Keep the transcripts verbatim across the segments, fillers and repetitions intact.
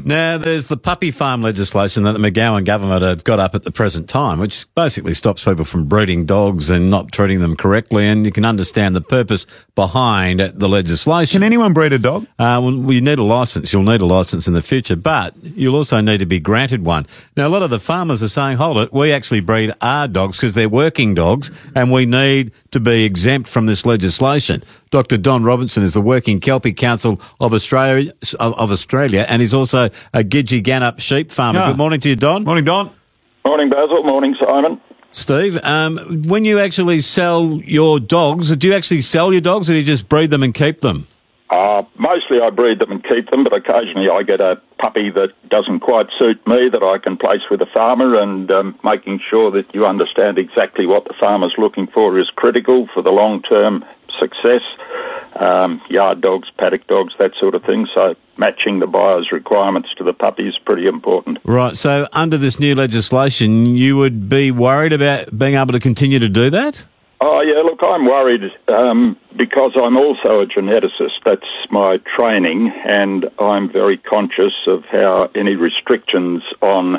Now, there's the puppy farm legislation that the McGowan government have got up at the present time, which basically stops people from breeding dogs and not treating them correctly, and you can understand the purpose behind the legislation. Can anyone breed a dog? Uh, well, you need a licence. You'll need a licence in the future, but you'll also need to be granted one. Now, a lot of the farmers are saying, hold it, we actually breed our dogs because they're working dogs, and we need to be exempt from this legislation. Doctor Don Robinson is the Working Kelpie Council of Australia, of Australia, and he's also a Gidgee Gannup sheep farmer. Yeah. Good morning to you, Don. Morning, Don. Morning, Basil. Morning, Simon. Steve, um, when you actually sell your dogs, do you actually sell your dogs, or do you just breed them and keep them? Uh, mostly I breed them and keep them, but occasionally I get a puppy that doesn't quite suit me that I can place with a farmer, and um, making sure that you understand exactly what the farmer's looking for is critical for the long-term success. Um, yard dogs, paddock dogs, that sort of thing. So matching the buyer's requirements to the puppy is pretty important. Right, so under this new legislation, you would be worried about being able to continue to do that? Oh, yeah, look, I'm worried um, because I'm also a geneticist. That's my training, and I'm very conscious of how any restrictions on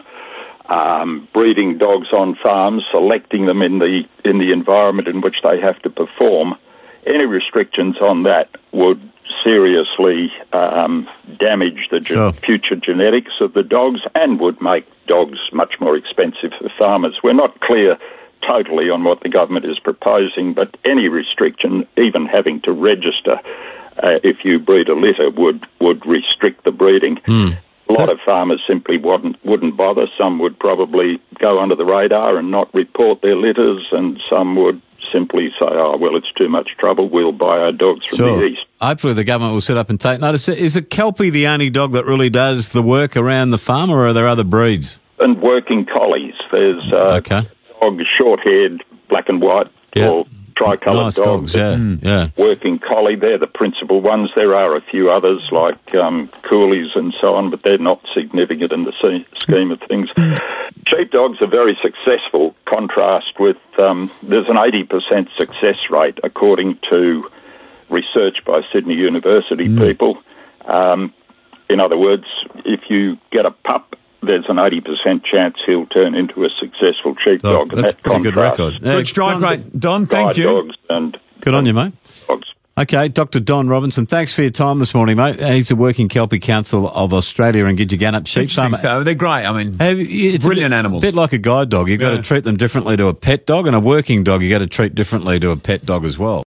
um, breeding dogs on farms, selecting them in the in the environment in which they have to perform, any restrictions on that would seriously um, damage the ge- Sure. future genetics of the dogs and would make dogs much more expensive for farmers. We're not clear totally on what the government is proposing, but any restriction, even having to register uh, if you breed a litter, would, would restrict the breeding. Mm. A lot of farmers simply wouldn't, wouldn't bother. Some would probably go under the radar and not report their litters, and some would simply say, oh, well, it's too much trouble, we'll buy our dogs from Sure. the east. Hopefully the government will sit up and take notice. Is a Kelpie the only dog that really does the work around the farm, or are there other breeds? And working collies. There's uh, Okay. dog, short-haired, black and white, Yeah. or tricoloured Nice dogs. dogs, yeah, mm. yeah. Working collie, they're the principal ones. There are a few others like um, coolies and so on, but they're not significant in the se- scheme of things. Sheepdogs are very successful, contrast with, um, there's an eighty percent success rate according to research by Sydney University Mm. people. Um, in other words, if you get a pup, there's an eighty percent chance he'll turn into a successful sheepdog. That's a pretty good record. Yeah, Good strike Don- rate. Don, thank guide you. dogs and Good on you, mate. dogs. Okay, Doctor Don Robinson, thanks for your time this morning, mate. He's the Working Kelpie Council of Australia and Gidgee Gannup sheep Interesting farmer. stuff. They're great. I mean, Have you- it's Brilliant a bit, animals. bit like a guide dog. You've got Yeah. to treat them differently to a pet dog, and a working dog you've got to treat differently to a pet dog as well.